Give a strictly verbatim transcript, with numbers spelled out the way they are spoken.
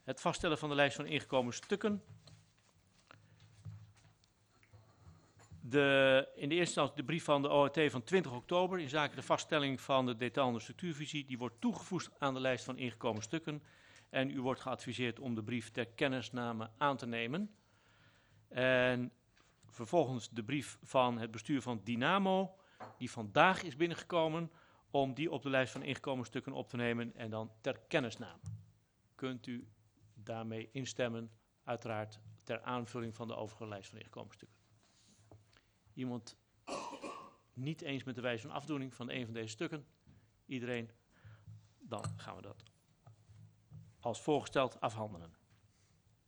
Het vaststellen van de lijst van ingekomen stukken. De, in de eerste instantie de brief van de O R T van twintig oktober in zaken de vaststelling van de detail- en structuurvisie. Die wordt toegevoegd aan de lijst van ingekomen stukken. En u wordt geadviseerd om de brief ter kennisname aan te nemen. En vervolgens de brief van het bestuur van Dynamo, die vandaag is binnengekomen, om die op de lijst van ingekomen stukken op te nemen en dan ter kennisname. Kunt u daarmee instemmen, uiteraard ter aanvulling van de overige lijst van ingekomen stukken. Iemand niet eens met de wijze van afdoening van een van deze stukken? Iedereen? Dan gaan we dat als voorgesteld afhandelen.